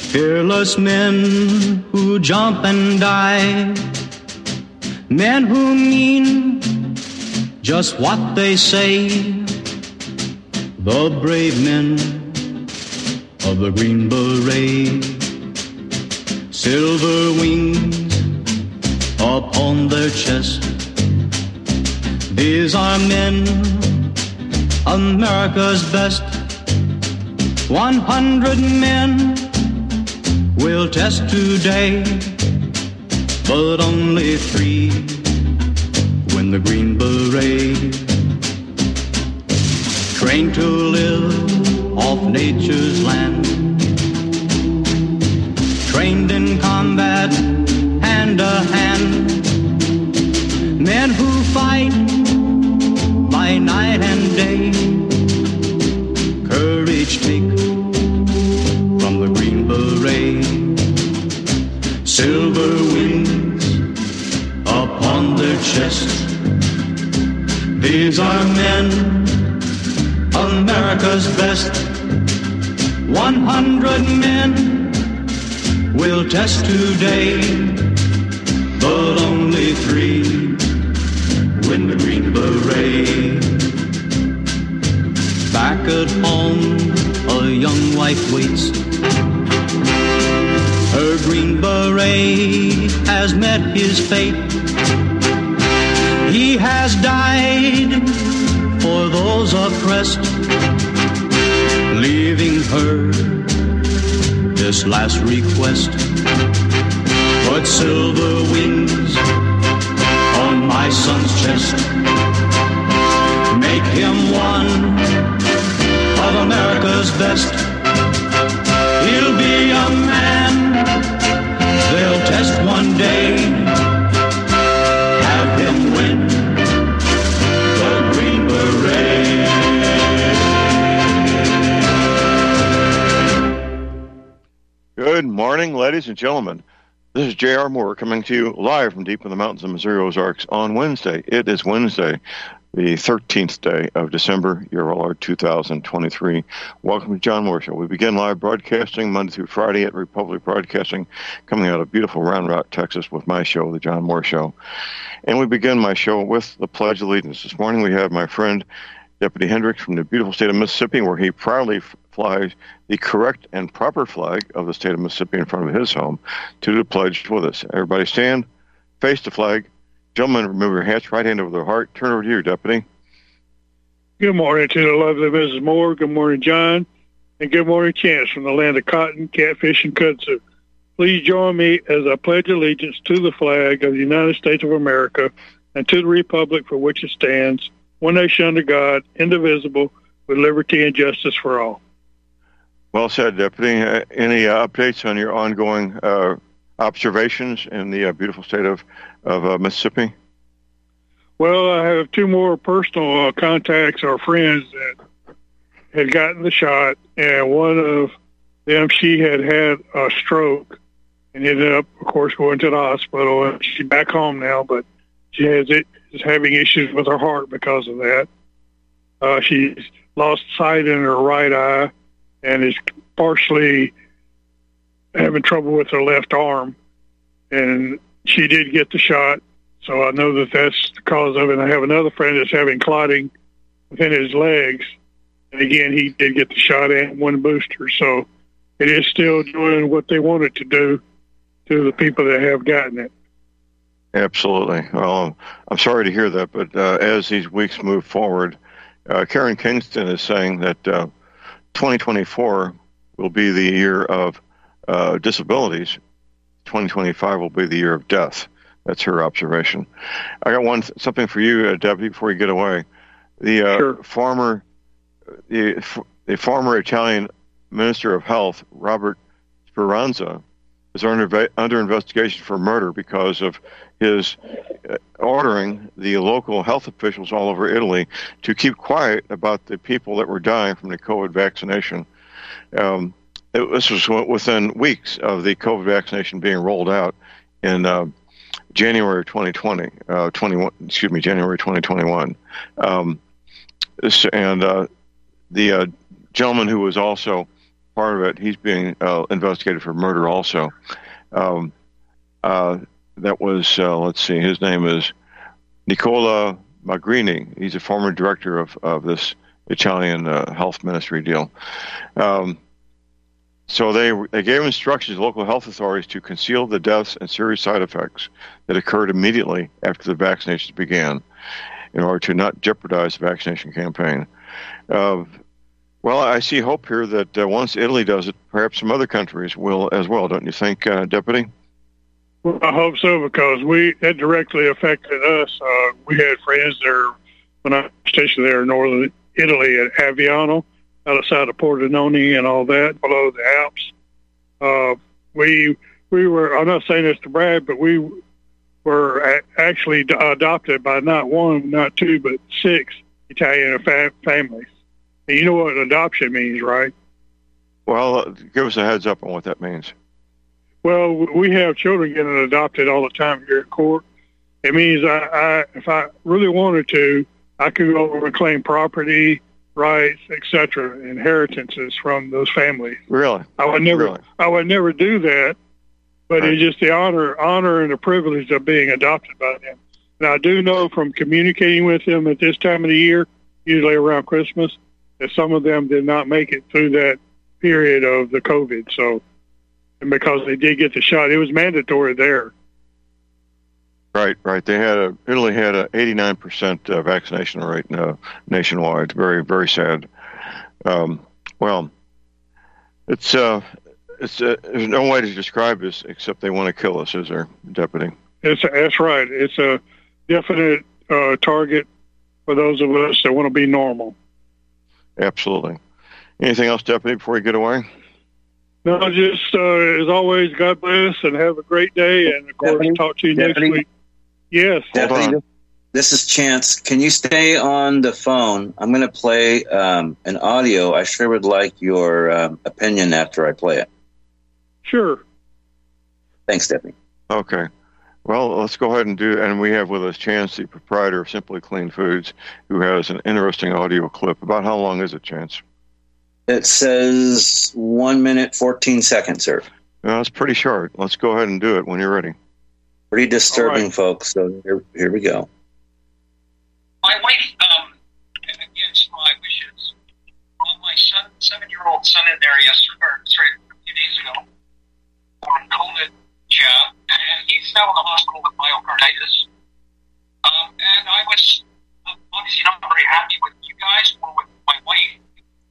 Fearless men who jump and die, men who mean just what they say, the brave men of the Green Beret. Silver wings upon their chest, these are men, America's best. 100 men will test today, but only 3 win the Green Beret. Trained to live off nature's land, trained in combat hand to hand, men who fight by night and day, courage take from the Green Beret. Silver wings upon their chest, these are men, America's best. 100 men will test today, but only 3 win the Green Beret. Back at home, a young wife waits. Her Green Beret has met his fate. He has died for those oppressed, leaving her this last request. Put silver wings on my son's chest, make him one of America's best. He'll be a man they'll test one day, have him win the Green Beret. Good morning, ladies and gentlemen. This is J.R. Moore coming to you live from deep in the mountains of Missouri Ozarks on Wednesday. It is Wednesday, the 13th day of December, year of our Lord 2023. Welcome to John Moore Show. We begin live broadcasting Monday through Friday at Republic Broadcasting, coming out of beautiful Round Rock, Texas, with my show, The John Moore Show. And we begin my show with the Pledge of Allegiance. This morning we have my friend, Deputy Hendricks, from the beautiful state of Mississippi, where he proudly flies the correct and proper flag of the state of Mississippi in front of his home to do the pledge with us. Everybody stand, face the flag. Gentlemen, remove your hats, right hand over their heart. Turn over to you, Deputy. Good morning to the lovely Mrs. Moore. Good morning, John. And good morning, Chance, from the land of cotton, catfish, and kudzu. Please join me as I pledge allegiance to the flag of the United States of America and to the republic for which it stands, one nation under God, indivisible, with liberty and justice for all. Well said, Deputy. Any updates on your ongoing observations in the beautiful state of Mississippi? Well, I have 2 more personal contacts or friends that had gotten the shot, and one of them, she had a stroke and ended up, of course, going to the hospital. And she's back home now, but she is having issues with her heart because of that. She's lost sight in her right eye and is partially having trouble with her left arm. And she did get the shot, so I know that that's the cause of it. And I have another friend that's having clotting within his legs. And again, he did get the shot and 1 booster. So it is still doing what they want it to do to the people that have gotten it. Absolutely. Well, I'm sorry to hear that, but as these weeks move forward, Karen Kingston is saying that 2024 will be the year of disabilities. 2025 will be the year of death. That's her observation. I got something for you, Deputy, before you get away. The Sure. former Italian Minister of Health, Robert Speranza, is under investigation for murder because of his ordering the local health officials all over Italy to keep quiet about the people that were dying from the COVID vaccination. This was within weeks of the COVID vaccination being rolled out in January 2020, January 2021. The gentleman who was also part of it. He's being investigated for murder also. That was, let's see, his name is Nicola Magrini. He's a former director of this Italian health ministry deal. So they gave instructions to local health authorities to conceal the deaths and serious side effects that occurred immediately after the vaccinations began in order to not jeopardize the vaccination campaign. Well, I see hope here that once Italy does it, perhaps some other countries will as well, don't you think, Deputy? Well, I hope so, because that directly affected us. We had friends there when I was stationed there in northern Italy at Aviano, outside of Pordenone and all that, below the Alps. We were, I'm not saying this to brag, but we were actually adopted by not one, not two, but 6 Italian families. And you know what adoption means, right? Well, give us a heads up on what that means. Well, we have children getting adopted all the time here at court. It means if I really wanted to, I could go over and claim property, rights, etc., inheritances from those families. Really? I would never do that, but right. It's just the honor and the privilege of being adopted by them. And I do know from communicating with them at this time of the year, usually around Christmas, that some of them did not make it through that period of the COVID. So, and because they did get the shot, it was mandatory there. Right. Italy had a 89% vaccination rate nationwide. Very, very sad. Well, it's there's no way to describe this except they want to kill us, is there, Deputy? That's right. It's a definite target for those of us that want to be normal. Absolutely. Anything else, Deputy, before you get away? No, just as always, God bless and have a great day. And of course, talk to you next week. Yes. Deputy, this is Chance. Can you stay on the phone? I'm going to play an audio. I sure would like your opinion after I play it. Sure. Thanks, Deputy. Okay. Well, let's go ahead and do, and we have with us Chance, the proprietor of Simply Clean Foods, who has an interesting audio clip. About how long is it, Chance? It says 1 minute, 14 seconds, sir. Well, it's pretty short. Let's go ahead and do it when you're ready. Pretty disturbing, folks. So here we go. My wife, against my wishes, brought my 7-year-old son in there a few days ago for a COVID jab, and he's now in the hospital with myocarditis. And I was obviously not very happy with you guys or with my wife.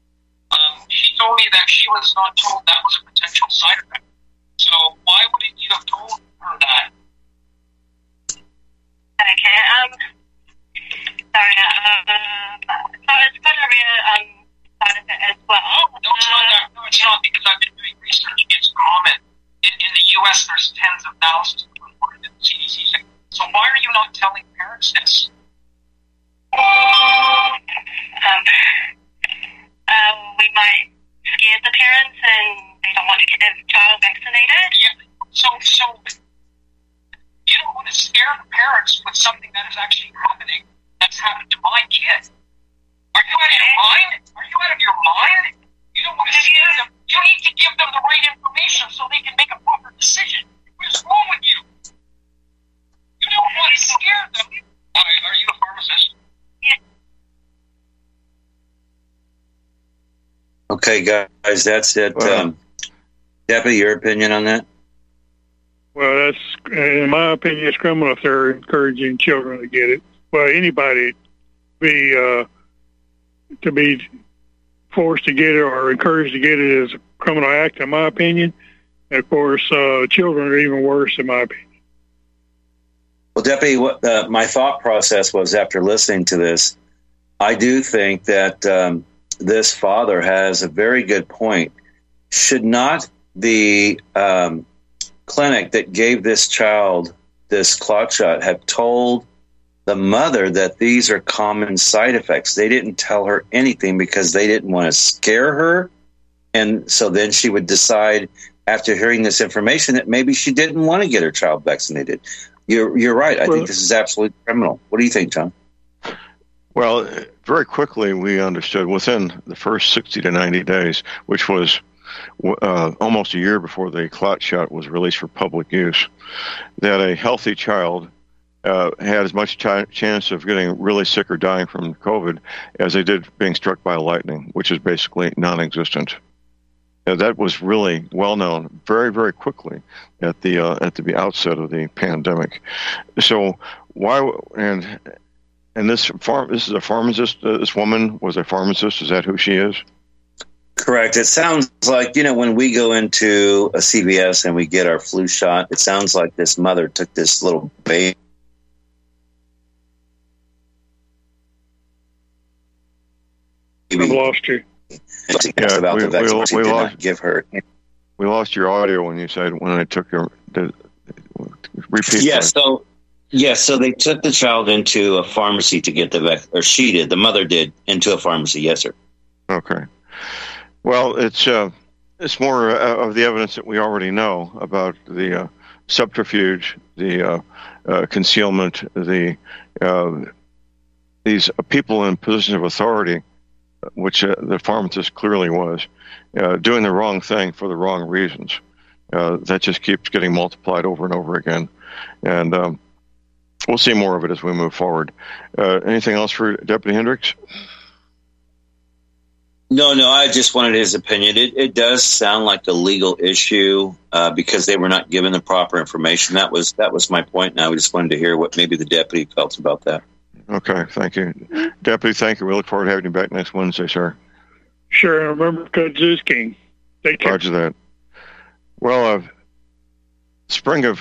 She told me that she was not told that was a potential side effect. So why wouldn't you have told her that? Okay, sorry, so it's gonorrhea, side effect as well. No, it's not that. No, it's not, because I've been doing research. It's common. In the U.S., there's tens of thousands of reported in the CDC. So why are you not telling parents this? We might scare the parents and they don't want to get their child vaccinated. Yeah. So you don't want to scare the parents with something that is actually happening. That's happened to my kid. Are you out of your mind? Are you out of your mind? You don't want to scare them. You need to give them the right information so they can make a proper decision. What is wrong with you? You don't want to scare them. Are you a pharmacist? Yeah. Okay, guys, that's it. Deputy, your opinion on that? Well, that's, in my opinion, it's criminal if they're encouraging children to get it. Well, anybody to be forced to get it or encouraged to get it is a criminal act, in my opinion. And of course, children are even worse, in my opinion. Well, Deputy, what my thought process was after listening to this, I do think that this father has a very good point. Should not the clinic that gave this child this clot shot have told the mother that these are common side effects? They didn't tell her anything because they didn't want to scare her. And so then she would decide after hearing this information that maybe she didn't want to get her child vaccinated. You're right. I think this is absolutely criminal. What do you think, John? Well, very quickly we understood within the first 60 to 90 days, which was almost a year before the clot shot was released for public use, that a healthy child had as much chance of getting really sick or dying from COVID as they did being struck by lightning, which is basically non-existent. That was really well known very, very quickly at the outset of the pandemic. So why and this is a pharmacist. This woman was a pharmacist. Is that who she is? Correct. It sounds like, when we go into a CVS and we get our flu shot, it sounds like this mother took this little baby. I've lost you. About the vaccine. We lost, give her. We lost your audio when you said when I took your repeat. So they took the child into a pharmacy to get the vaccine, or she did. The mother did into a pharmacy. Yes, sir. Okay. Well, it's more of the evidence that we already know about the subterfuge, the concealment, these people in positions of authority, which the pharmacist clearly was, doing the wrong thing for the wrong reasons. That just keeps getting multiplied over and over again. And we'll see more of it as we move forward. Anything else for Deputy Hendricks? No, I just wanted his opinion. It does sound like a legal issue because they were not given the proper information. That was my point, and I just wanted to hear what maybe the deputy felt about that. Okay, thank you. Deputy, thank you. We look forward to having you back next Wednesday, sir. Sure, remember Kudzus King. Take care. Roger that. Well, spring of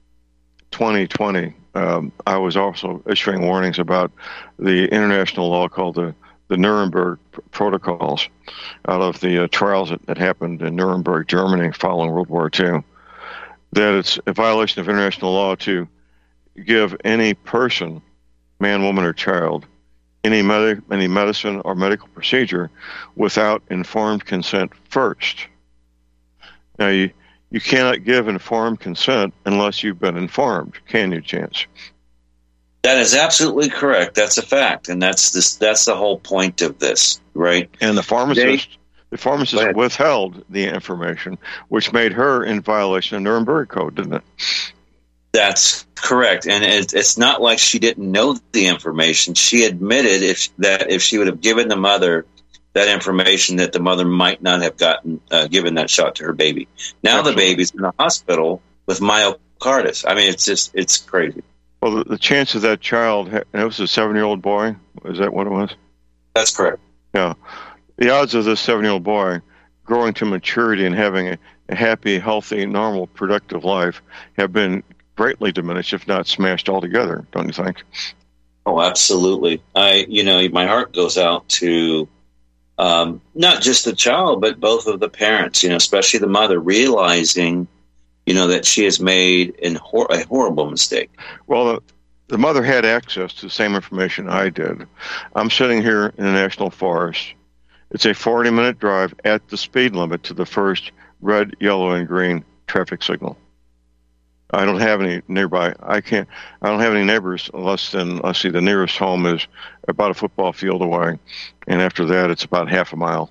2020, I was also issuing warnings about the international law called the Nuremberg Protocols out of the trials that happened in Nuremberg, Germany, following World War II, that it's a violation of international law to give any person, man, woman, or child, any medicine or medical procedure without informed consent first. Now, you cannot give informed consent unless you've been informed, can you, Chance? That is absolutely correct. That's a fact, and that's the whole point of this, right? And the pharmacist withheld the information, which made her in violation of Nuremberg Code, didn't it? That's correct, and it's not like she didn't know the information. She admitted if she would have given the mother that information, that the mother might not have given that shot to her baby. Now Absolutely. The baby's in the hospital with myocarditis. I mean, it's crazy. Well, the chance of that child, and it was a 7-year-old boy. Is that what it was? That's correct. Yeah, the odds of this 7-year-old boy growing to maturity and having a happy, healthy, normal, productive life have been greatly diminished, if not smashed altogether, don't you think? Oh, absolutely. My heart goes out to not just the child, but both of the parents, especially the mother, realizing, that she has made a horrible mistake. Well, the mother had access to the same information I did. I'm sitting here in the National Forest. It's a 40-minute drive at the speed limit to the first red, yellow, and green traffic signal. I don't have any nearby. I don't have any neighbors less than, let's see, the nearest home is about a football field away. And after that, it's about half a mile.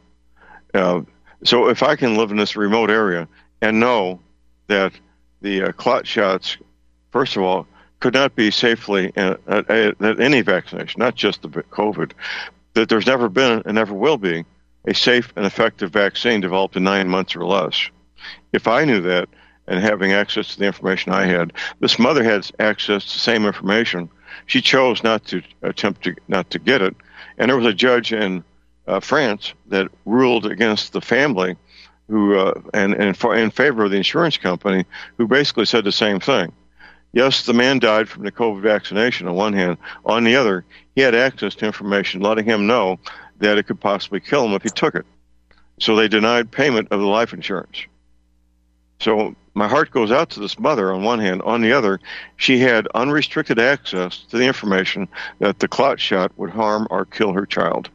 So if I can live in this remote area and know that the clot shots, first of all, could not be safely at any vaccination, not just the COVID, that there's never been and never will be a safe and effective vaccine developed in 9 months or less. If I knew that, and having access to the information I had, this mother had access to the same information. She chose not to not to get it, and there was a judge in France that ruled against the family, who and in favor of the insurance company, who basically said the same thing. Yes, the man died from the COVID vaccination on one hand. On the other, he had access to information letting him know that it could possibly kill him if he took it. So they denied payment of the life insurance. So my heart goes out to this mother on one hand. On the other, she had unrestricted access to the information that the clot shot would harm or kill her child.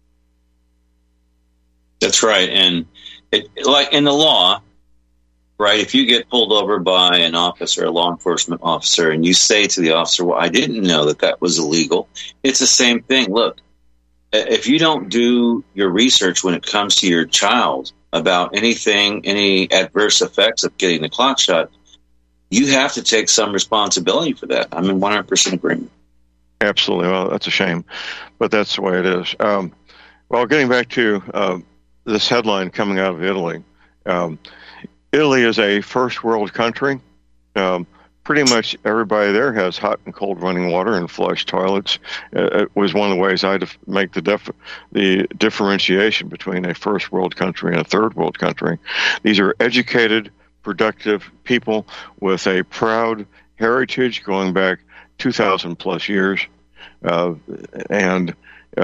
That's right. And like in the law, right, if you get pulled over by an officer, a law enforcement officer, and you say to the officer, well, I didn't know that was illegal, it's the same thing. Look, if you don't do your research when it comes to your child, about any adverse effects of getting the clot shot, you have to take some responsibility for that. I'm in 100% agreement. Absolutely. Well, that's a shame, but that's the way it is. Well, getting back to this headline coming out of Italy. Italy is a first world country. Pretty much everybody there has hot and cold running water and flush toilets. It was one of the ways I make the differentiation between a first world country and a third world country. These are educated, productive people with a proud heritage going back 2,000 plus years, and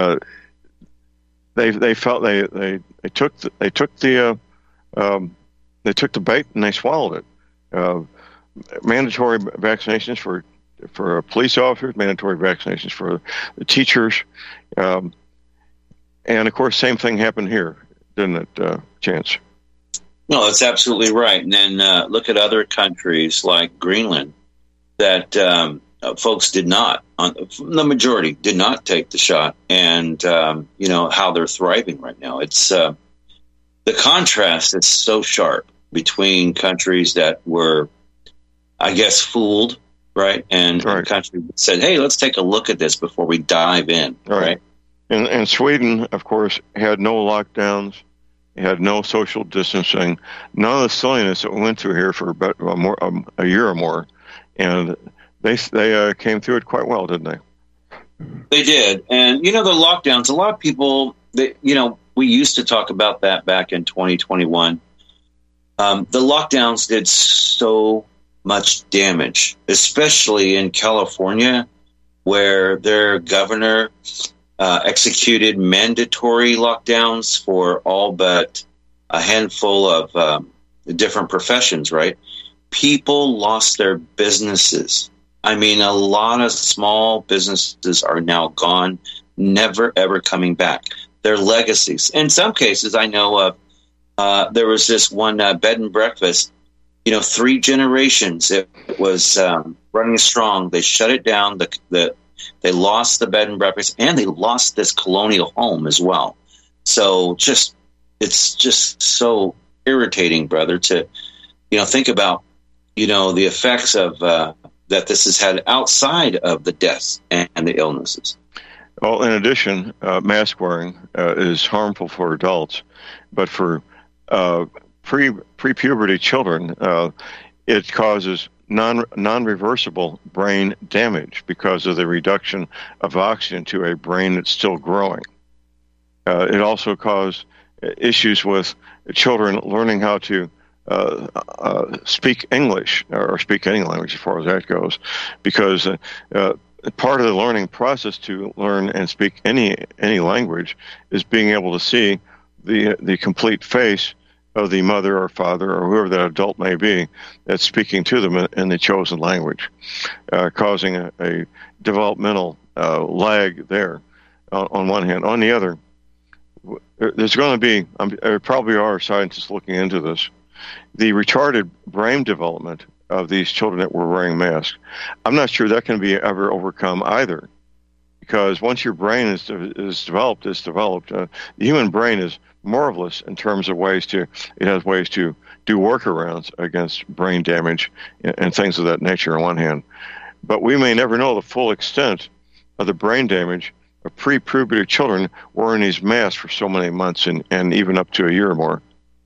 they felt they took the bait and they swallowed it. Mandatory vaccinations for police officers, mandatory vaccinations for the teachers, and of course, same thing happened here, didn't it, Chance? No, that's absolutely right. And then look at other countries like Greenland that folks did not, the majority did not take the shot, and how they're thriving right now. It's the contrast is so sharp between countries that were, I guess, fooled, right? And countries that said, hey, let's take a look at this before we dive in, right? And Sweden, of course, had no lockdowns, had no social distancing, none of the silliness that we went through here for about a year or more, and they came through it quite well, didn't they? They did. And, the lockdowns, a lot of people, we used to talk about that back in 2021. The lockdowns did so much damage, especially in California, where their governor executed mandatory lockdowns for all but a handful of different professions, right? People lost their businesses. I mean, a lot of small businesses are now gone, never, ever coming back. Their legacies. In some cases, I know of, there was this one bed and breakfast, 3 generations. It was running strong. They shut it down. They lost the bed and breakfast, and they lost this colonial home as well. So it's just so irritating, brother, to, think about, the effects of that this has had outside of the deaths and the illnesses. Well, in addition, mask wearing is harmful for adults, but for pre-puberty children, it causes non-reversible brain damage because of the reduction of oxygen to a brain that's still growing. It also caused issues with children learning how to speak English or speak any language as far as that goes, because part of the learning process to learn and speak any language is being able to see the complete face of the mother or father or whoever that adult may be that's speaking to them in the chosen language, causing a developmental lag there on one hand. On the other, there's going to be, there probably are scientists looking into this, the retarded brain development of these children that were wearing masks. I'm not sure that can be ever overcome either, because once your brain is developed, it's developed. The human brain is marvelous in terms of it has ways to do workarounds against brain damage and things of that nature on one hand. But we may never know the full extent of the brain damage of pre-puberty children wearing these masks for so many months and even up to a year or more.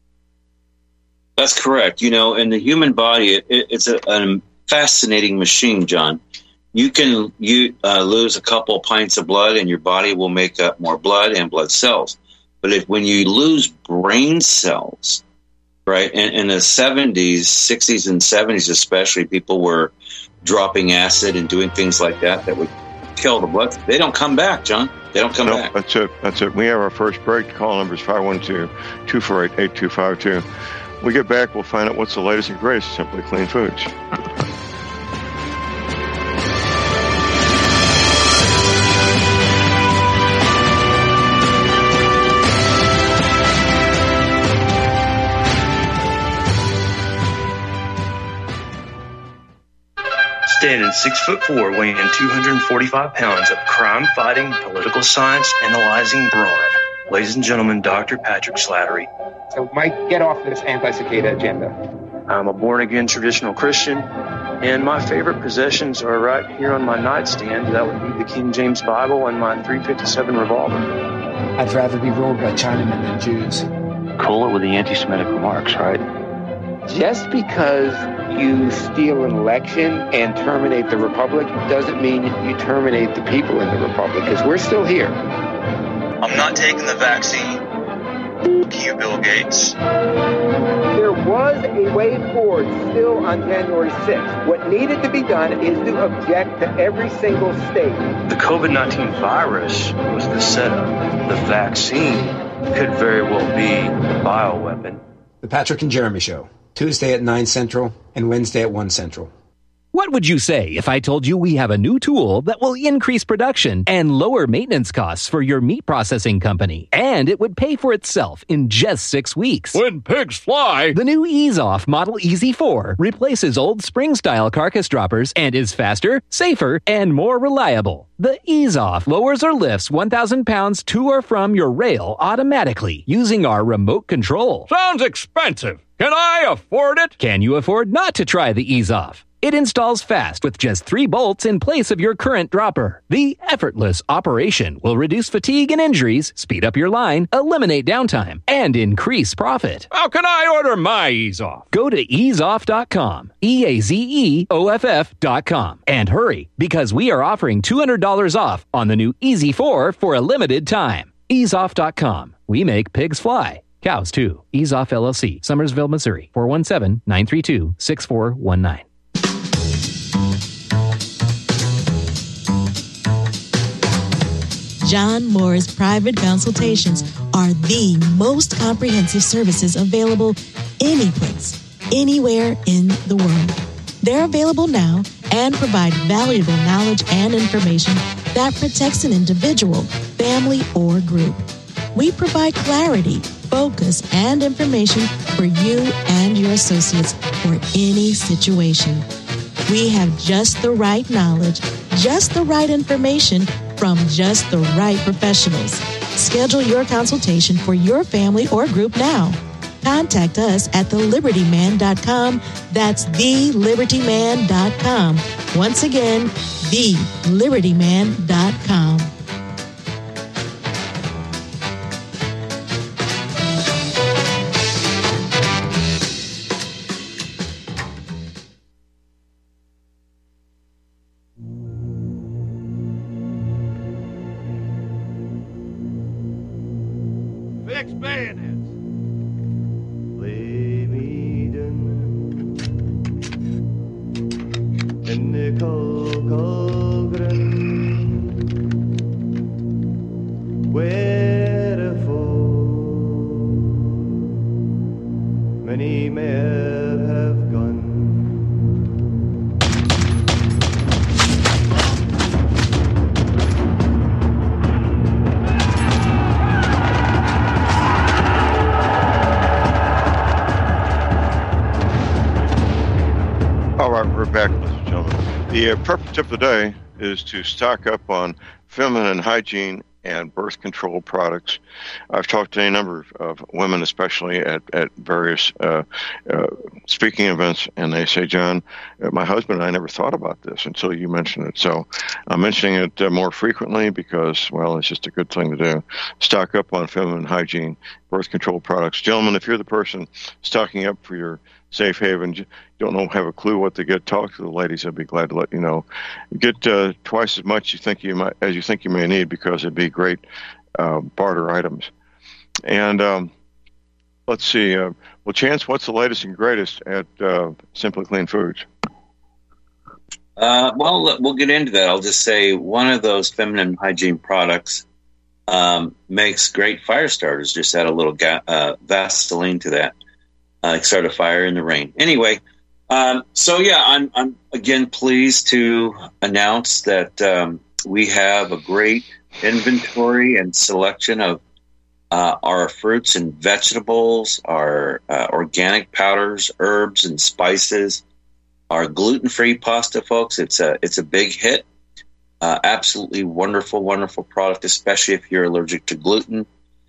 That's correct. In the human body, it's a fascinating machine, John. You can lose a couple pints of blood and your body will make up more blood and blood cells. But when you lose brain cells, right, in the 70s, 60s and 70s especially, people were dropping acid and doing things like that would kill the blood. They don't come back, John. They don't come back. That's it. We have our first break. Call number is 512-248-8252. We get back, we'll find out what's the latest and greatest of Simply Clean Foods. Standing 6'4", weighing 245 pounds of crime-fighting, political science analyzing brawn. Ladies and gentlemen, Dr. Patrick Slattery. So, Mike, get off this anti-cicada agenda. I'm a born-again traditional Christian, and my favorite possessions are right here on my nightstand. That would be the King James Bible and my .357 revolver. I'd rather be ruled by Chinamen than Jews. Cool it with the anti-Semitic remarks, right? Just because you steal an election and terminate the republic doesn't mean you terminate the people in the republic, because we're still here. I'm not taking the vaccine. F*** you, Bill Gates. There was a way forward still on January 6th. What needed to be done is to object to every single state. The COVID-19 virus was the setup. The vaccine could very well be the bioweapon. The Patrick and Jeremy Show, Tuesday at 9 Central and Wednesday at 1 Central. What would you say if I told you we have a new tool that will increase production and lower maintenance costs for your meat processing company? And it would pay for itself in just 6 weeks. When pigs fly! The new EaseOff Model Easy 4 replaces old spring-style carcass droppers and is faster, safer, and more reliable. The EaseOff lowers or lifts 1,000 pounds to or from your rail automatically using our remote control. Sounds expensive. Can I afford it? Can you afford not to try the EaseOff? It installs fast with just 3 bolts in place of your current dropper. The effortless operation will reduce fatigue and injuries, speed up your line, eliminate downtime, and increase profit. How can I order my EaseOff? Go to easeoff.com, EAZEOFF.com, and hurry, because we are offering $200 off on the new Easy 4 for a limited time. Easeoff.com. We make pigs fly. Cows, too. EaseOff LLC, Summersville, Missouri, 417-932-6419. John Moore's private consultations are the most comprehensive services available anyplace, anywhere in the world. They're available now and provide valuable knowledge and information that protects an individual, family, or group. We provide clarity, focus, and information for you and your associates for any situation. We have just the right knowledge, just the right information from just the right professionals. Schedule your consultation for your family or group now. Contact us at thelibertyman.com. That's thelibertyman.com. Once again, thelibertyman.com. Fix bayonets. Lay me down in the cold, cold ground, wherefore many men have gone. All right, we're back, ladies and gentlemen. The prep tip of the day is to stock up on feminine hygiene and birth control products. I've talked to a number of women, especially at various speaking events, and they say, John, my husband and I never thought about this until you mentioned it. So I'm mentioning it more frequently because, well, it's just a good thing to do. Stock up on feminine hygiene, birth control products. Gentlemen, if you're the person stocking up for your safe haven, have a clue what to get, talk to the ladies. I'd be glad to let you know. Get twice as much as you think you may need, because it'd be great barter items. And let's see. Well, Chance, what's the latest and greatest at Simply Clean Foods? Well, we'll get into that. I'll just say one of those feminine hygiene products makes great fire starters. Just add a little Vaseline to that. Start a fire in the rain. Anyway, I'm again pleased to announce that we have a great inventory and selection of our fruits and vegetables, our organic powders, herbs and spices, our gluten-free pasta, folks. It's a big hit. Absolutely wonderful, wonderful product, especially if you're allergic to gluten.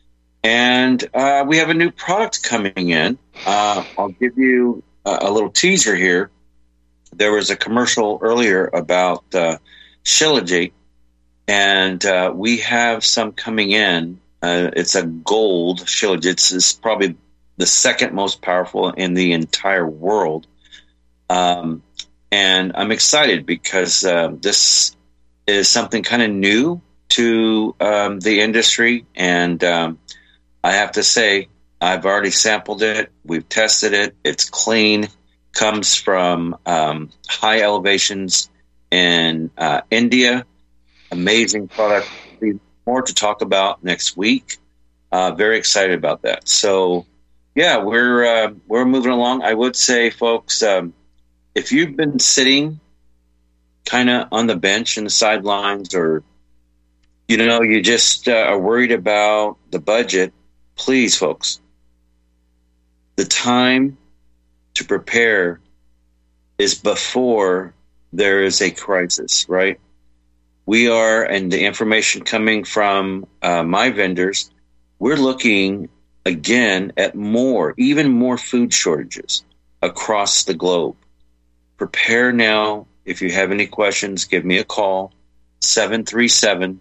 And we have a new product coming in. I'll give you a little teaser here. There was a commercial earlier about Shilajit, and we have some coming in. It's a gold Shilajit. It's probably the second most powerful in the entire world. And I'm excited because this is something kind of new to the industry. And I have to say, I've already sampled it. We've tested it. It's clean. Comes from high elevations in India. Amazing product. More to talk about next week. Very excited about that. So, yeah, we're moving along. I would say, folks, if you've been sitting kind of on the bench and the sidelines, or you just are worried about the budget, please, folks, the time to prepare is before there is a crisis, right? We are, and the information coming from my vendors, we're looking again at even more food shortages across the globe. Prepare now. If you have any questions, give me a call, 737-400-2066,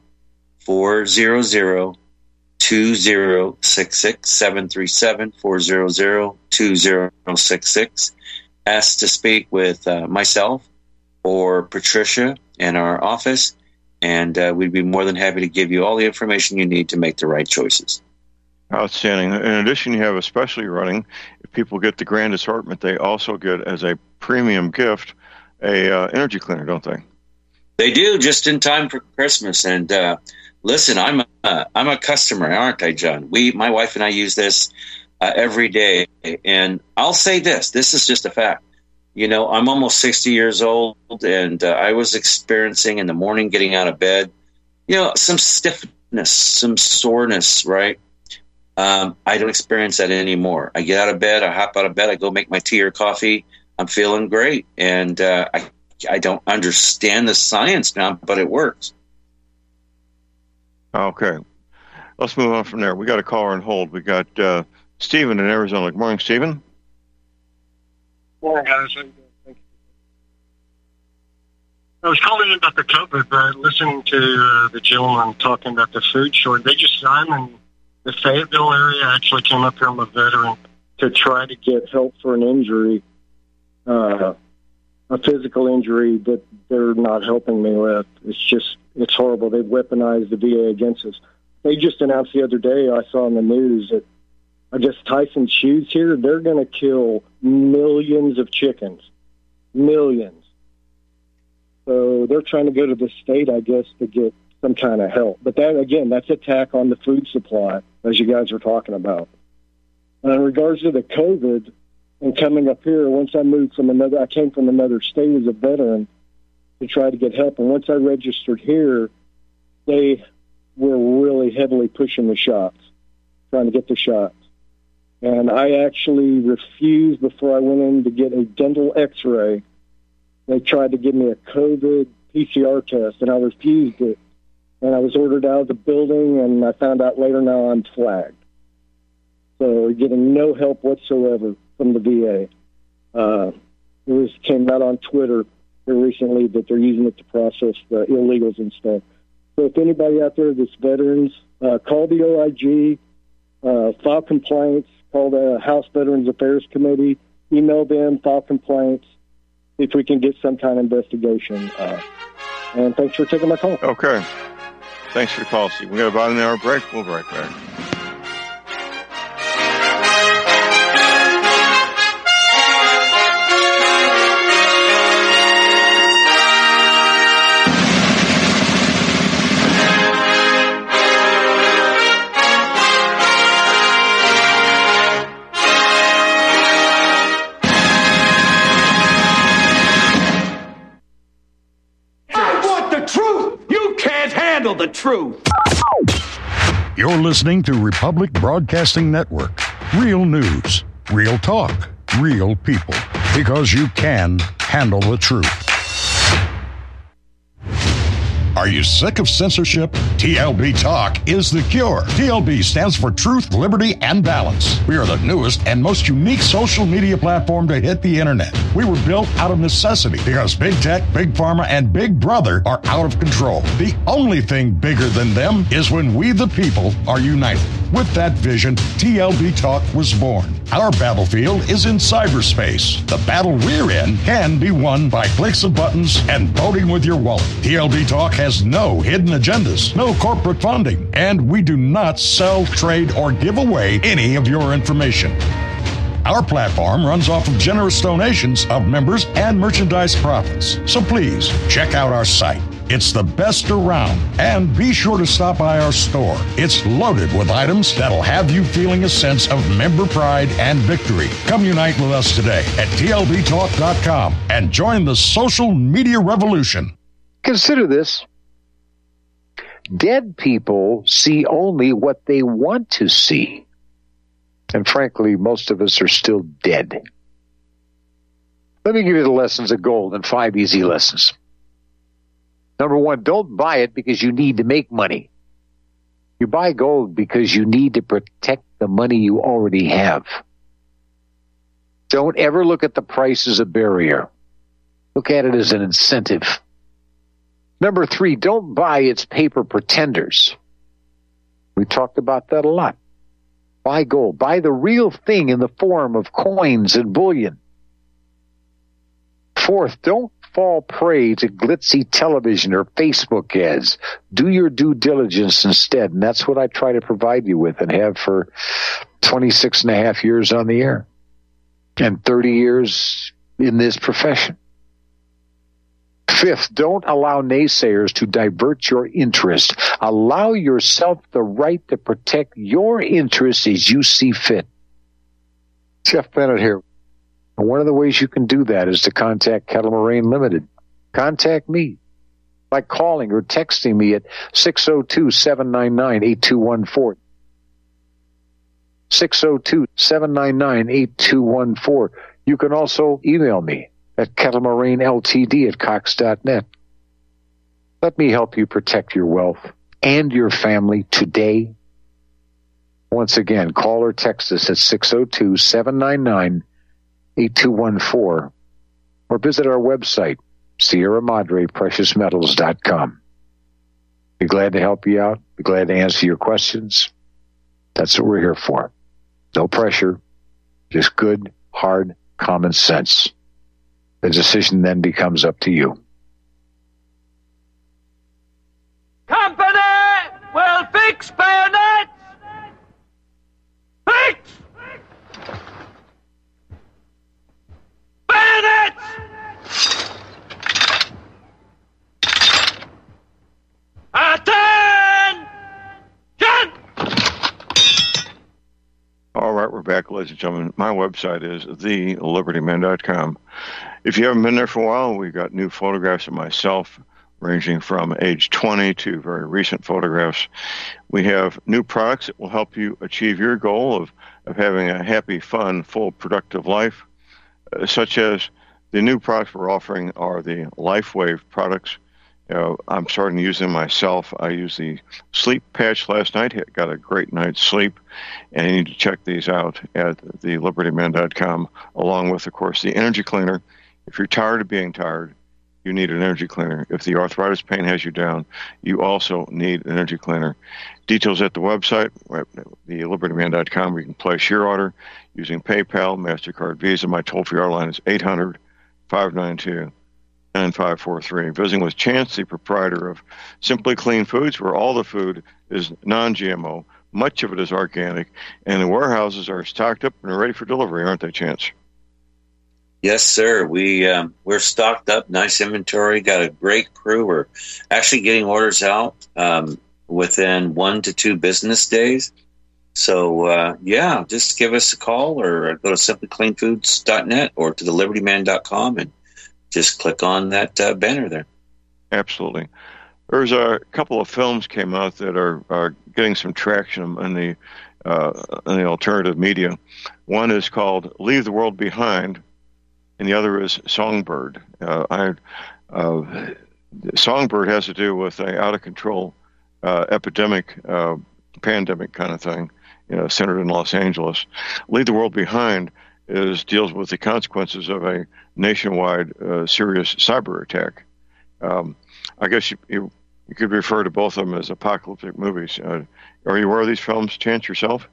737-400-2066. Ask to speak with myself or Patricia in our office, and we'd be more than happy to give you all the information you need to make the right choices. Outstanding. In addition, you have a specialty running. If people get the grand assortment, they also get as a premium gift a energy cleaner, don't they? They do, just in time for Christmas. And listen, I'm a customer, aren't I, John? My wife and I use this every day. And I'll say this is just a fact. I'm almost 60 years old, and I was experiencing in the morning getting out of bed, some stiffness, some soreness, right? I don't experience that anymore. I get out of bed, I hop out of bed, I go make my tea or coffee. I'm feeling great. And I don't understand the science now, but it works. Okay. Let's move on from there. We got a caller on hold. We got Stephen in Arizona. Good morning, Stephen. Morning, guys. How you doing? Thank you. I was calling in about the COVID, but listening to the gentleman talking about the food shortage. I'm in the Fayetteville area. I actually came up here. I'm a veteran to try to get help for an injury, a physical injury that they're not helping me with. It's horrible. They've weaponized the VA against us. They just announced the other day, I saw on the news, that I guess Tyson Shoes here, they're going to kill millions of chickens. Millions. So they're trying to go to the state, I guess, to get some kind of help. But that, again, that's attack on the food supply, as you guys were talking about. And in regards to the COVID and coming up here, once I moved I came from another state as a veteran to try to get help. And once I registered here, they were really heavily pushing the shots, trying to get the shots. And I actually refused before I went in to get a dental x-ray. They tried to give me a COVID PCR test, and I refused it. And I was ordered out of the building, and I found out later now I'm flagged. So getting no help whatsoever from the VA. It came out on Twitter here recently that they're using it to process the illegals and stuff. So if anybody out there that's veterans, call the OIG, file complaints, call the House Veterans Affairs Committee, email them, file complaints, see if we can get some kind of investigation. And thanks for taking my call. Okay. Thanks for the call, Steve. We got about an hour break. We'll be right back. The truth. You're listening to Republic Broadcasting Network. Real news, real talk, real people. Because you can handle the truth. Are you sick of censorship? TLB Talk is the cure. TLB stands for Truth, Liberty, and Balance. We are the newest and most unique social media platform to hit the internet. We were built out of necessity because big tech, big pharma, and big brother are out of control. The only thing bigger than them is when we, the people, are united. With that vision, TLB Talk was born. Our battlefield is in cyberspace. The battle we're in can be won by clicks of buttons and voting with your wallet. TLB Talk has no hidden agendas, no corporate funding, and we do not sell, trade, or give away any of your information. Our platform runs off of generous donations of members and merchandise profits. So please check out our site. It's the best around. And be sure to stop by our store. It's loaded with items that'll have you feeling a sense of member pride and victory. Come unite with us today at TLBTalk.com and join the social media revolution. Consider this. Dead people see only what they want to see. And frankly, most of us are still dead. Let me give you the lessons of gold in 5 easy lessons. Number 1, don't buy it because you need to make money. You buy gold because you need to protect the money you already have. Don't ever look at the price as a barrier. Look at it as an incentive. Number 3, don't buy its paper pretenders. We talked about that a lot. Buy gold. Buy the real thing in the form of coins and bullion. 4th, don't fall prey to glitzy television or Facebook ads. Do your due diligence instead, and that's what I try to provide you with and have for 26 and a half years on the air and 30 years in this profession. 5th, don't allow naysayers to divert your interest. Allow yourself the right to protect your interests as you see fit. Jeff Bennett here. One of the ways you can do that is to contact Kettle Moraine Limited. Contact me by calling or texting me at 602-799-8214. 602-799-8214. You can also email me at kettlemoraineLTD@cox.net. Let me help you protect your wealth and your family today. Once again, call or text us at 602-799-8214 or visit our website, SierraMadrePreciousMetals.com. Be glad to help you out. Be glad to answer your questions. That's what we're here for. No pressure, just good, hard, common sense. The decision then becomes up to you. Company will fix bayonets! Fix! Bayonets! Attention! All right, we're back, ladies and gentlemen. My website is thelibertyman.com. If you haven't been there for a while, we've got new photographs of myself ranging from age 20 to very recent photographs. We have new products that will help you achieve your goal of having a happy, fun, full, productive life, such as the new products we're offering are the LifeWave products. I'm starting to use them myself. I used the sleep patch last night, got a great night's sleep, and you need to check these out at thelibertyman.com, along with, of course, the energy cleaner. If you're tired of being tired, you need an energy cleaner. If the arthritis pain has you down, you also need an energy cleaner. Details at the website, thelibertyman.com, where you can place your order using PayPal, MasterCard, Visa. My toll-free line is 800-592-9543. Visiting with Chance, the proprietor of Simply Clean Foods, where all the food is non-GMO. Much of it is organic, and the warehouses are stocked up and ready for delivery, aren't they, Chance? Yes, sir. We're stocked up, nice inventory, got a great crew. We're actually getting orders out within 1 to 2 business days. So, just give us a call or go to simplycleanfoods.net or to thelibertyman.com and just click on that banner there. Absolutely. There's a couple of films came out that are getting some traction in the alternative media. One is called Leave the World Behind, and the other is Songbird. Songbird has to do with a out of control epidemic, pandemic kind of thing, centered in Los Angeles. Leave the World Behind deals with the consequences of a nationwide serious cyber attack. I guess you could refer to both of them as apocalyptic movies. Are you aware of these films, Chance, yourself?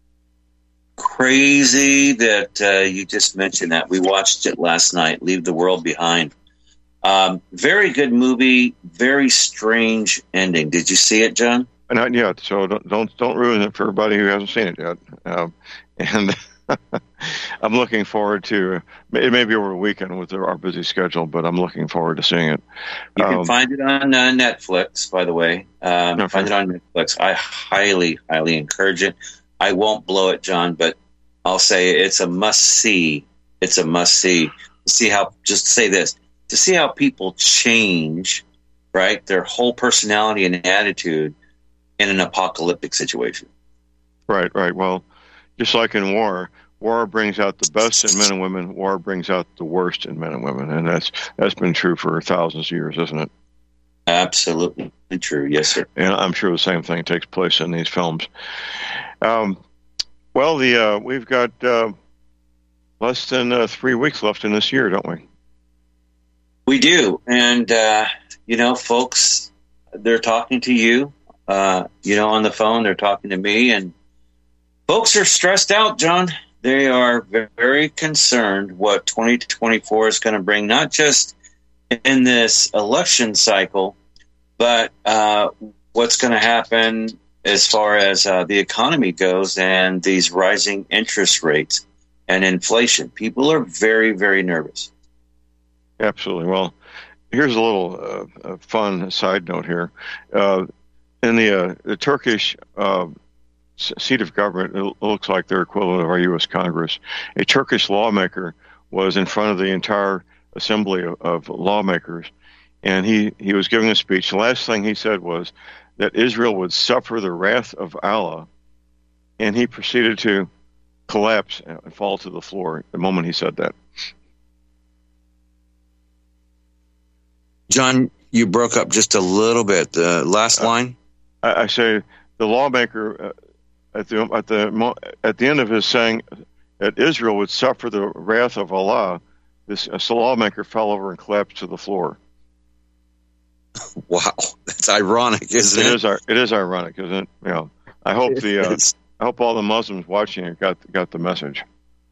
Crazy that you just mentioned that. We watched it last night, Leave the World Behind. Very good movie, very strange ending. Did you see it, John? Not yet, so don't ruin it for everybody who hasn't seen it yet. And I'm looking forward to it. May be over the weekend with our busy schedule, but I'm looking forward to seeing it. You can find it on Netflix, by the way. Okay. Find it on Netflix. I highly, highly encourage it. I won't blow it, John, but I'll say it's a must-see. It's a must-see. Just to say this, to see how people change, right, their whole personality and attitude in an apocalyptic situation. Right. Well, just like in war brings out the best in men and women. War brings out the worst in men and women, and that's been true for thousands of years, isn't it? Absolutely true. Yes, sir. And I'm sure the same thing takes place in these films. We've got less than 3 weeks left in this year, don't we? We do, and folks, they're talking to you. On the phone, they're talking to me, and folks are stressed out, John. They are very concerned what 2024 is going to bring, not just in this election cycle, but what's going to happen as far as the economy goes and these rising interest rates and inflation. People are very, very nervous. Absolutely. Well, here's a little fun side note here. In the Turkish seat of government, it looks like their equivalent of our U.S. Congress. A Turkish lawmaker was in front of the entire assembly of lawmakers, and he was giving a speech. The last thing he said was that Israel would suffer the wrath of Allah, and he proceeded to collapse and fall to the floor the moment he said that. John, you broke up just a little bit. The last line? I say the lawmaker at the end of his saying that Israel would suffer the wrath of Allah, this lawmaker fell over and collapsed to the floor. Wow, that's ironic, isn't it? It is ironic, isn't it? I hope I hope all the Muslims watching it got the message.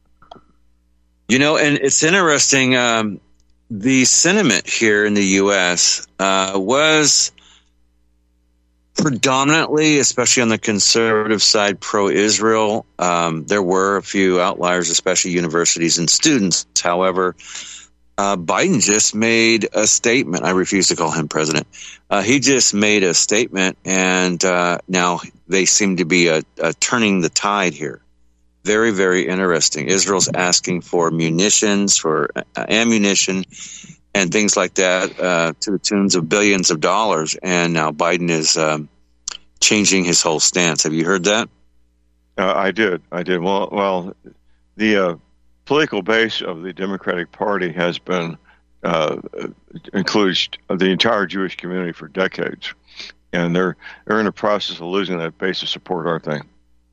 And it's interesting. The sentiment here in the U.S. Was predominantly, especially on the conservative side, pro-Israel. There were a few outliers, especially universities and students. However, Biden just made a statement. I refuse to call him president. He just made a statement, and now they seem to be turning the tide here. Very, very interesting. Israel's asking for munitions, for ammunition, and things like that to the tunes of billions of dollars. And now Biden is changing his whole stance. Have you heard that? I did. Well, the political base of the Democratic Party has been includes the entire Jewish community for decades, and they're in the process of losing that base of support, aren't they?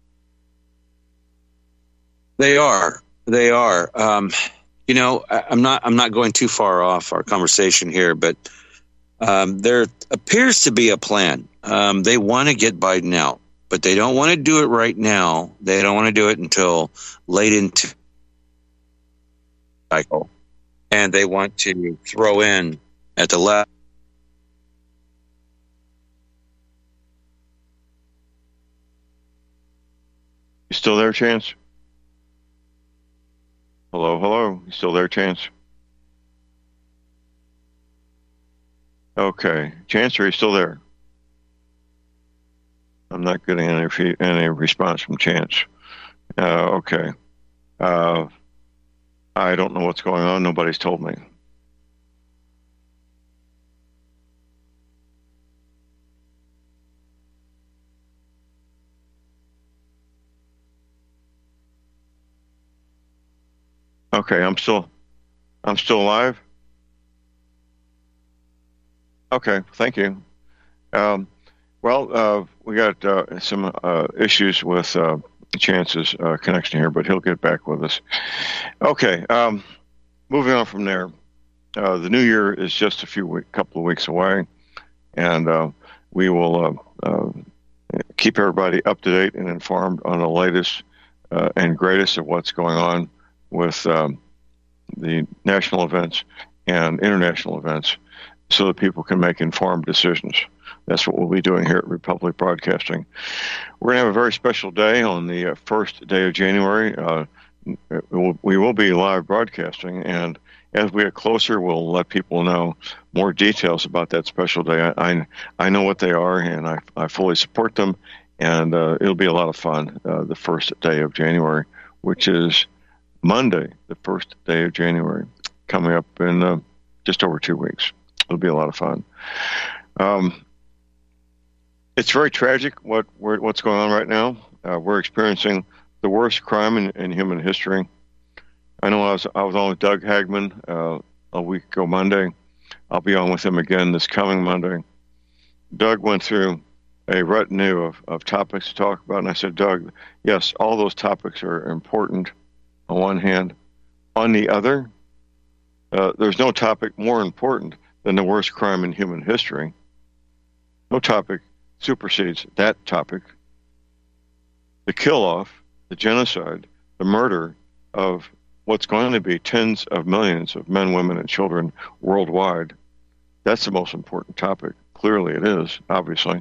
They are. I'm not going too far off our conversation here, but there appears to be a plan. They want to get Biden out, but they don't want to do it right now. They don't want to do it until late into the cycle, and they want to throw in at the last. You still there, Chance? Hello. You still there, Chance? Okay. Chance, are you still there? I'm not getting any response from Chance. Okay. I don't know what's going on. Nobody's told me. Okay, I'm still alive. Okay, thank you. We got some issues with Chance's connection here, but he'll get back with us. Okay, moving on from there. The new year is just a couple of weeks away, and we will keep everybody up to date and informed on the latest and greatest of what's going on with the national events and international events, so that people can make informed decisions. That's what we'll be doing here at Republic Broadcasting. We're going to have a very special day on the first day of January. We will be live broadcasting, and as we get closer, we'll let people know more details about that special day. I know what they are, and I fully support them, and it'll be a lot of fun the first day of January, which is Monday, the first day of January, coming up in just over 2 weeks. It'll be a lot of fun. It's very tragic what's going on right now. We're experiencing the worst crime in human history. I know I was on with Doug Hagman a week ago Monday. I'll be on with him again this coming Monday. Doug went through a retinue of topics to talk about, and I said, Doug, yes, all those topics are important on one hand. On the other, there's no topic more important than the worst crime in human history. No topic supersedes that topic. The kill-off, the genocide, the murder of what's going to be tens of millions of men, women, and children worldwide. That's the most important topic. Clearly it is, obviously.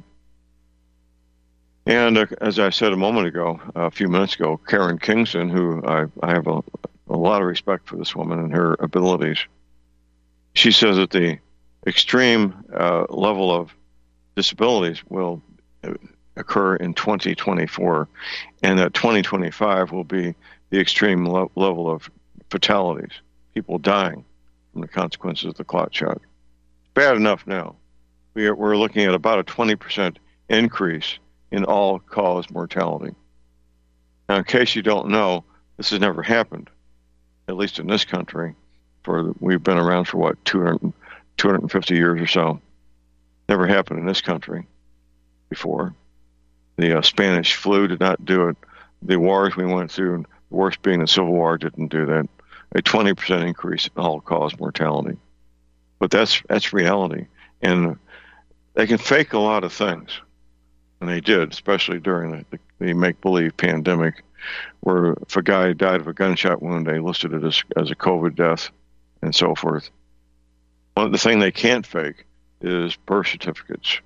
And as I said a few minutes ago, Karen Kingston, who I have a lot of respect for this woman and her abilities, she says that the extreme level of disabilities will occur in 2024, and that 2025 will be the extreme level of fatalities, people dying from the consequences of the clot shot. It's bad enough now. We're looking at about a 20% increase in all-cause mortality. Now, in case you don't know, this has never happened, at least in this country. We've been around for, 250 years or so. Never happened in this country before. The Spanish flu did not do it. The wars we went through, the worst being the Civil War, didn't do that. A 20% increase in all-cause mortality. But that's reality. And they can fake a lot of things. And they did, especially during the make-believe pandemic, where if a guy died of a gunshot wound, they listed it as a COVID death and so forth. The thing they can't fake is death certificates.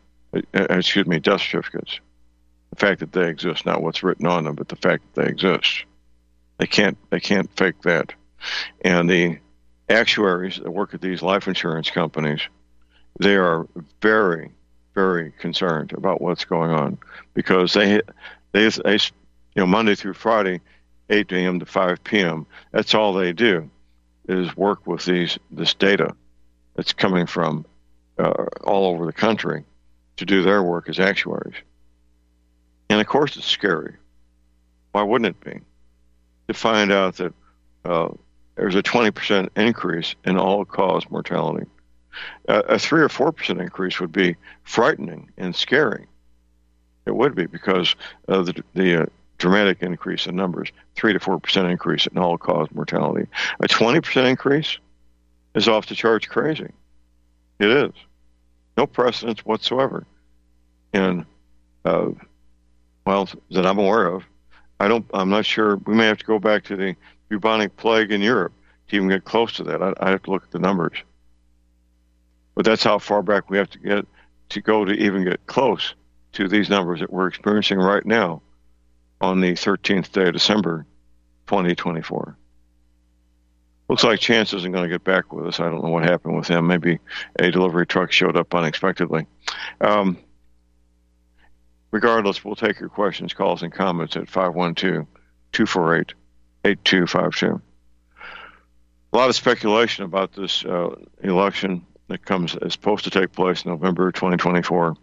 The fact that they exist, not what's written on them, but the fact that they exist. They can't fake that. And the actuaries that work at these life insurance companies, they are very, very concerned about what's going on, because they Monday through Friday, 8 a.m. to 5 p.m., that's all they do is work with this data that's coming from all over the country to do their work as actuaries. And of course it's scary. Why wouldn't it be? To find out that there's a 20% increase in all-cause mortality. A 3 or 4% increase would be frightening and scary. It would be, because of the dramatic increase in numbers. 3 to 4% increase in all-cause mortality. A 20% increase is off the charts crazy. It is. No precedence whatsoever. And, that I'm aware of. I'm not sure. We may have to go back to the bubonic plague in Europe to even get close to that. I have to look at the numbers. But that's how far back we have to go to even get close to these numbers that we're experiencing right now on the 13th day of December, 2024. Looks like Chance isn't going to get back with us. I don't know what happened with him. Maybe a delivery truck showed up unexpectedly. Regardless, we'll take your questions, calls, and comments at 512-248-8252. A lot of speculation about this election that is supposed to take place in November 2024,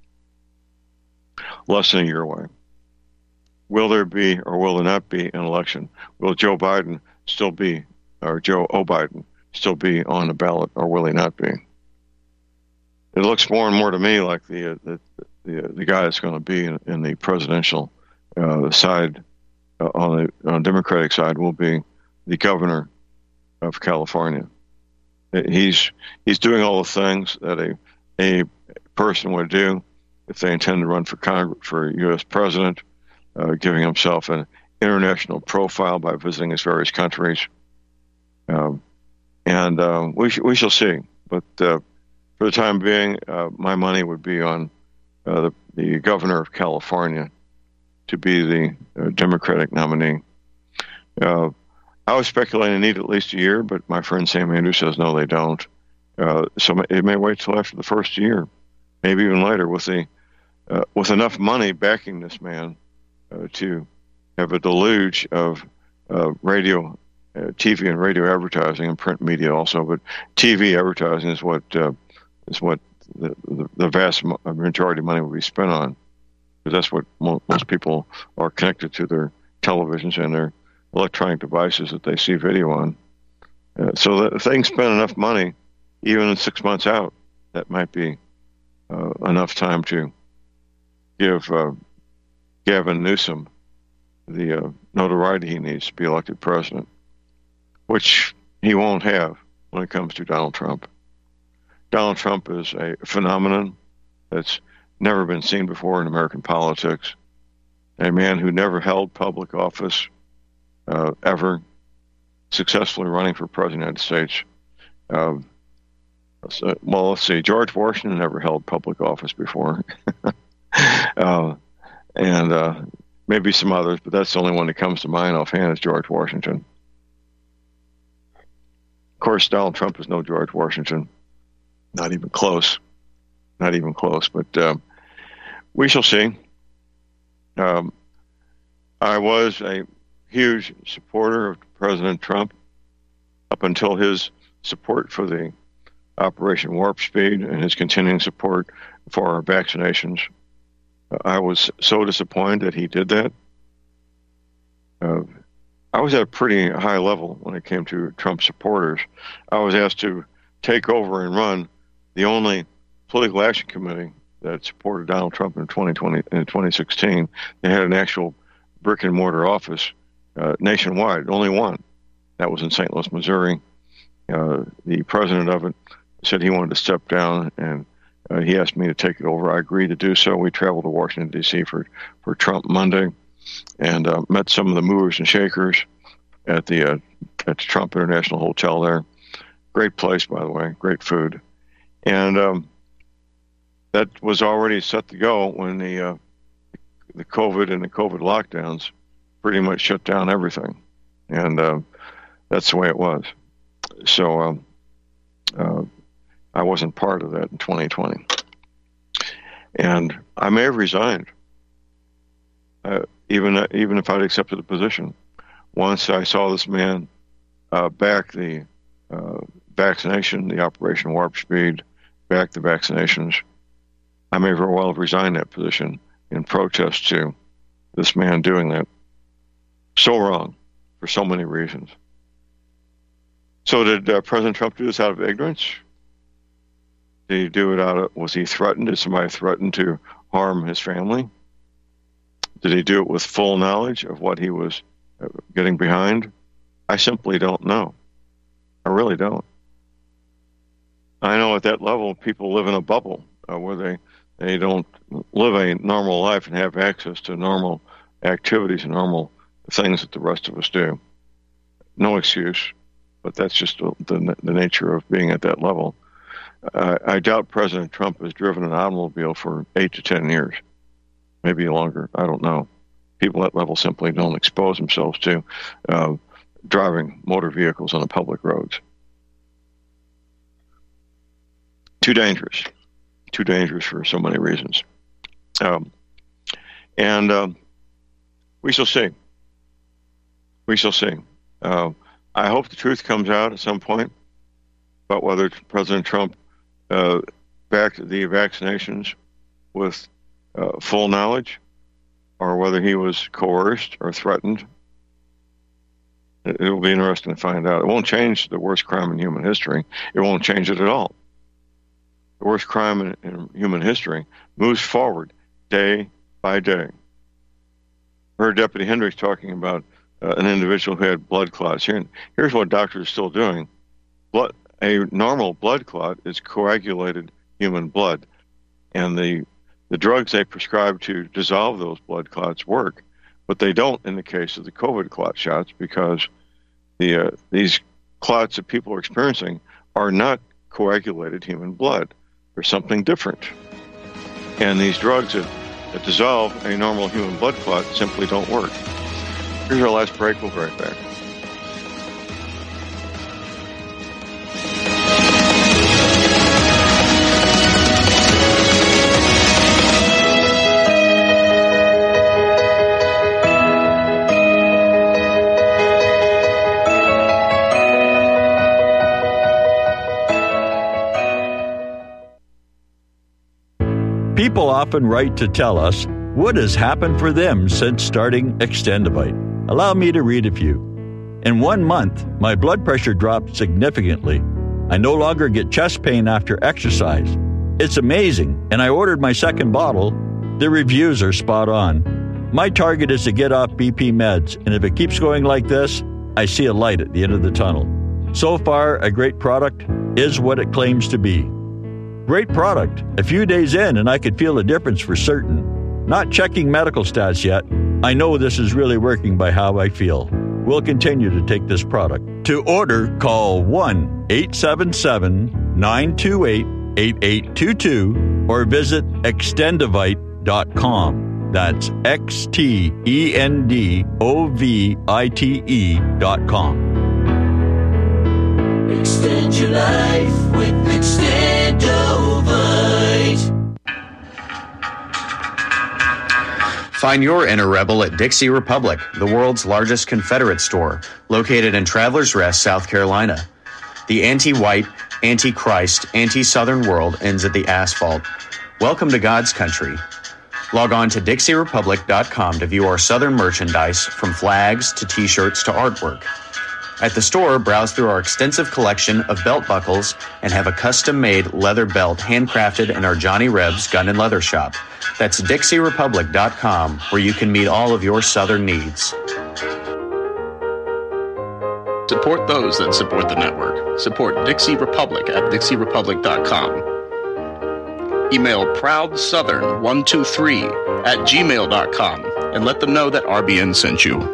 less than a year away. Will there be or will there not be an election? Will Joe Biden still be, or Joe O'Biden still be on the ballot, or will he not be? it looks more and more to me like the guy that's going to be in the presidential side on the Democratic side will be the governor of California. He's doing all the things that a person would do if they intend to run for Congress, for U.S. president, giving himself an international profile by visiting his various countries. And we shall see. But for the time being, my money would be on the governor of California to be the Democratic nominee. I was speculating they need at least a year, but my friend Sam Andrews says no, they don't. So it may wait till after the first year, maybe even later, with enough money backing this man to have a deluge of radio, TV, and radio advertising, and print media also. But TV advertising is what the vast majority of money will be spent on, because that's what most people are connected to their televisions and their electronic devices that they see video on. So that if they can spend enough money, even in 6 months out, that might be enough time to give Gavin Newsom the notoriety he needs to be elected president, which he won't have when it comes to Donald Trump. Donald Trump is a phenomenon that's never been seen before in American politics, a man who never held public office, ever, successfully running for president of the United States. Well, let's see. George Washington never held public office before. And maybe some others, but that's the only one that comes to mind offhand is George Washington. Of course, Donald Trump is no George Washington. Not even close. Not even close. But we shall see. I was a huge supporter of President Trump up until his support for the Operation Warp Speed and his continuing support for our vaccinations. I was so disappointed that he did that. I was at a pretty high level when it came to Trump supporters. I was asked to take over and run the only political action committee that supported Donald Trump in 2016. They had an actual brick and mortar office nationwide, only one. That was in St. Louis, Missouri. The president of it said he wanted to step down, and he asked me to take it over. I agreed to do so. We traveled to Washington, D.C. for Trump Monday, and met some of the movers and shakers at the Trump International Hotel there. Great place, by the way. Great food. And that was already set to go when the COVID and the COVID lockdowns pretty much shut down everything. And that's the way it was. So I wasn't part of that in 2020. And I may have resigned, even if I'd accepted the position. Once I saw this man back the vaccination, the Operation Warp Speed, back the vaccinations, I may very well have resigned that position in protest to this man doing that. So wrong for so many reasons. So did President Trump do this out of ignorance? Did he do it was he threatened? Did somebody threaten to harm his family? Did he do it with full knowledge of what he was getting behind? I simply don't know. I really don't. I know at that level, people live in a bubble where they don't live a normal life and have access to normal activities and normal things that the rest of us do. No excuse, but that's just the nature of being at that level. I doubt President Trump has driven an automobile for 8 to 10 years, maybe longer. I don't know. People at that level simply don't expose themselves to driving motor vehicles on the public roads. Too dangerous for so many reasons. And we shall see. We shall see. I hope the truth comes out at some point about whether President Trump backed the vaccinations with full knowledge or whether he was coerced or threatened. It will be interesting to find out. It won't change the worst crime in human history. It won't change it at all. the worst crime in human history, moves forward day by day. I heard Deputy Hendricks talking about an individual who had blood clots. Here's what doctors are still doing. A normal blood clot is coagulated human blood, and the drugs they prescribe to dissolve those blood clots work, but they don't in the case of the COVID clot shots, because these clots that people are experiencing are not coagulated human blood. There's something different. And these drugs that dissolve a normal human blood clot simply don't work. Here's our last break. We'll be right back. People often write to tell us what has happened for them since starting Extendivite. Allow me to read a few. In 1 month, my blood pressure dropped significantly. I no longer get chest pain after exercise. It's amazing, and I ordered my second bottle. The reviews are spot on. My target is to get off BP meds, and if it keeps going like this, I see a light at the end of the tunnel. So far, a great product is what it claims to be. Great product. A few days in, and I could feel a difference for certain. Not checking medical stats yet. I know this is really working by how I feel. We'll continue to take this product. To order, call 1-877-928-8822 or visit extendivite.com. That's XTENDOVITE.com. Extend your life with Extendovite. Find your inner rebel at Dixie Republic, the world's largest Confederate store, located in Travelers Rest, South Carolina. The anti-white, anti-Christ, anti-Southern world ends at the asphalt. Welcome to God's country. Log on to DixieRepublic.com to view our Southern merchandise, from flags to T-shirts to artwork. At the store, browse through our extensive collection of belt buckles and have a custom-made leather belt handcrafted in our Johnny Rebs Gun and Leather Shop. That's DixieRepublic.com, where you can meet all of your Southern needs. Support those that support the network. Support Dixie Republic at DixieRepublic.com. Email ProudSouthern123@gmail.com and let them know that RBN sent you.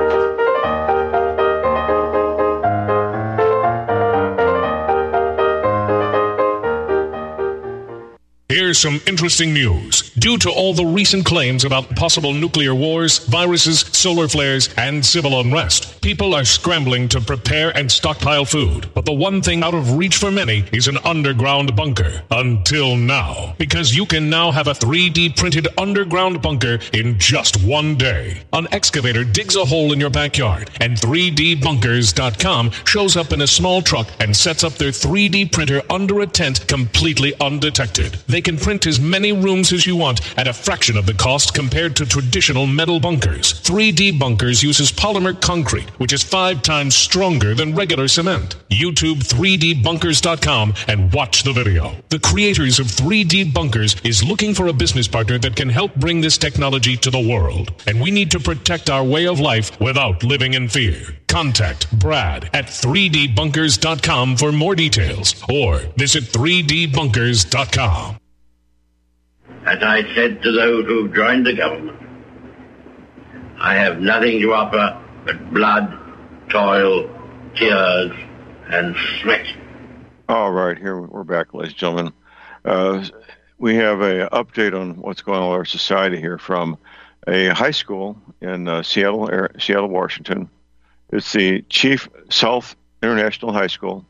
Here's some interesting news. Due to all the recent claims about possible nuclear wars, viruses, solar flares, and civil unrest, people are scrambling to prepare and stockpile food. But the one thing out of reach for many is an underground bunker. Until now. Because you can now have a 3D printed underground bunker in just 1 day. An excavator digs a hole in your backyard, and 3dbunkers.com shows up in a small truck and sets up their 3D printer under a tent completely undetected. They can print as many rooms as you want at a fraction of the cost compared to traditional metal bunkers. 3D Bunkers uses polymer concrete, which is 5 times stronger than regular cement. YouTube 3dbunkers.com and watch the video. The creators of 3D Bunkers is looking for a business partner that can help bring this technology to the world. And we need to protect our way of life without living in fear. Contact Brad at 3dbunkers.com for more details, or visit 3dbunkers.com. As I said to those who've joined the government, I have nothing to offer but blood, toil, tears, and sweat. All right, here we're back, ladies and gentlemen. We have an update on what's going on in our society here from a high school in Seattle, Washington. It's the Chief South International High School.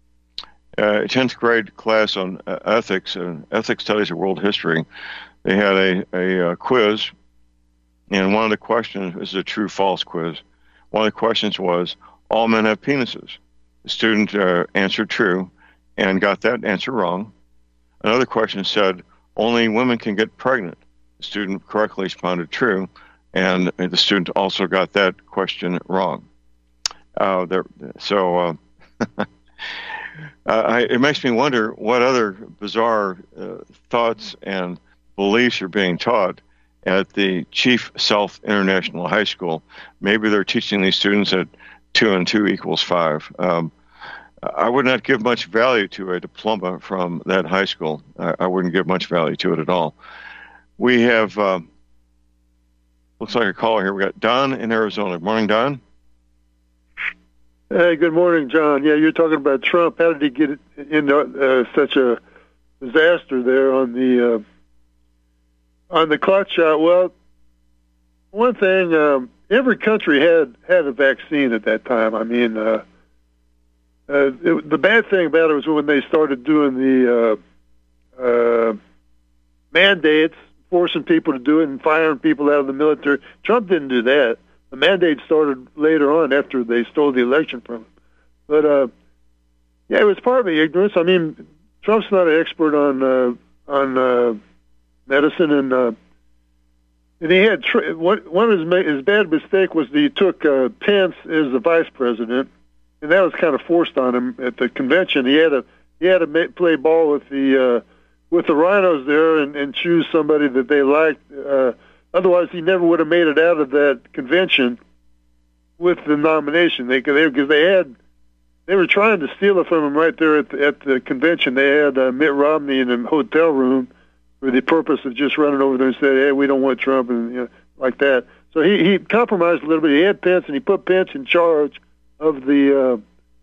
10th grade class on ethics and ethics studies of world history. They had a quiz, and one of the questions is a true-false quiz. One of the questions was, all men have penises. The student answered true and got that answer wrong. Another question said, only women can get pregnant. The student correctly responded true, and the student also got that question wrong. It makes me wonder what other bizarre thoughts and beliefs are being taught at the Chief South International High School. Maybe they're teaching these students that 2 and 2 equals 5. I would not give much value to a diploma from that high school. I wouldn't give much value to it at all. We have, looks like a caller here. We got Don in Arizona. Good morning, Don. Hey, good morning, John. Yeah, you're talking about Trump. How did he get into such a disaster there on the clot shot? Well, one thing, every country had a vaccine at that time. I mean, the bad thing about it was when they started doing the mandates, forcing people to do it and firing people out of the military. Trump didn't do that. The mandate started later on after they stole the election from him. But, yeah, it was partly ignorance. I mean, Trump's not an expert on medicine, and he had one of his bad mistake was that he took Pence as the vice president, and that was kind of forced on him at the convention. He had to play ball with the rhinos there and choose somebody that they liked. Otherwise, he never would have made it out of that convention with the nomination. Because they were trying to steal it from him right there at the convention. They had Mitt Romney in a hotel room for the purpose of just running over there and saying, "Hey, we don't want Trump," and like that. So he compromised a little bit. He had Pence, and he put Pence in charge of the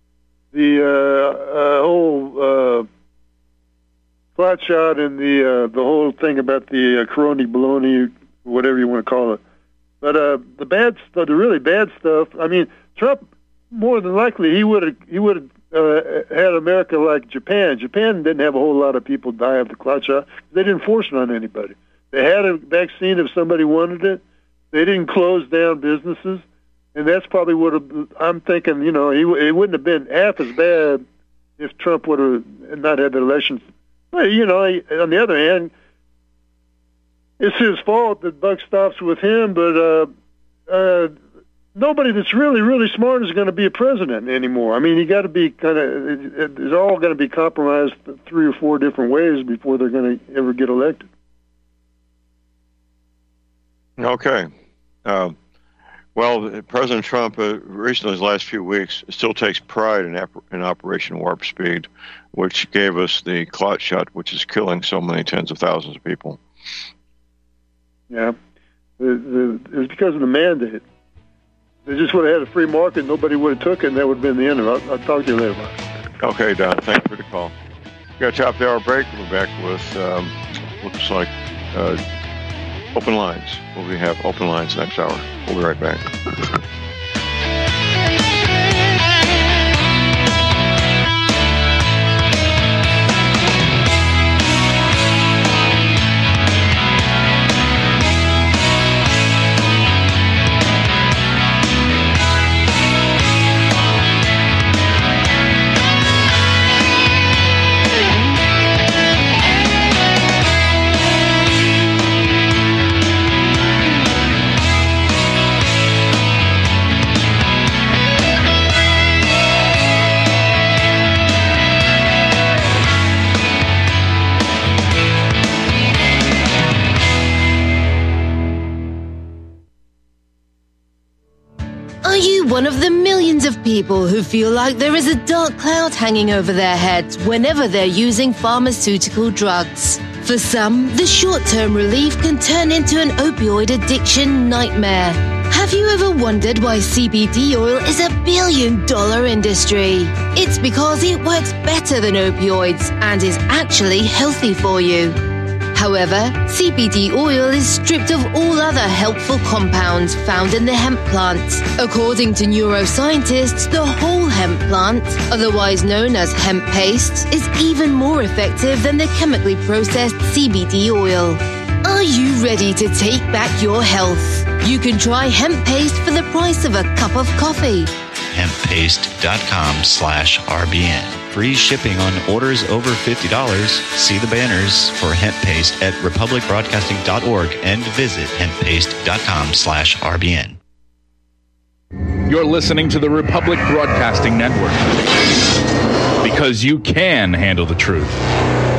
whole clot shot and the whole thing about the crony baloney, whatever you want to call it. But the bad stuff, the really bad stuff. I mean, Trump more than likely he would have had America like Japan. Japan didn't have a whole lot of people die of the clot shot. They didn't force it on anybody. They had a vaccine if somebody wanted it. They didn't close down businesses, and that's probably what I'm thinking. It wouldn't have been half as bad if Trump would have not had the election. But on the other hand, it's his fault that buck stops with him, but nobody that's really, really smart is going to be a president anymore. I mean, you got to be it's all going to be compromised 3 or 4 different ways before they're going to ever get elected. Okay. Well, President Trump, recently, his last few weeks, still takes pride in Operation Warp Speed, which gave us the clot shot, which is killing so many tens of thousands of people. Yeah, it was because of the mandate. They just would have had a free market, nobody would have took it, and that would have been the end of it. I'll talk to you later, Mark. Okay, Don, thank you for the call. We got a top of the hour break. We're back with, looks like, open lines. We'll have open lines next hour. We'll be right back. One of the millions of people who feel like there is a dark cloud hanging over their heads whenever they're using pharmaceutical drugs. For some, the short-term relief can turn into an opioid addiction nightmare. Have you ever wondered why CBD oil is $1 billion industry? It's because it works better than opioids and is actually healthy for you. However, CBD oil is stripped of all other helpful compounds found in the hemp plant. According to neuroscientists, the whole hemp plant, otherwise known as hemp paste, is even more effective than the chemically processed CBD oil. Are you ready to take back your health? You can try hemp paste for the price of a cup of coffee. Hemppaste.com/RBN. Free shipping on orders over $50. See the banners for hemp paste at republicbroadcasting.org and visit hemppaste.com/RBN. You're listening to the Republic Broadcasting Network. because you can handle the truth.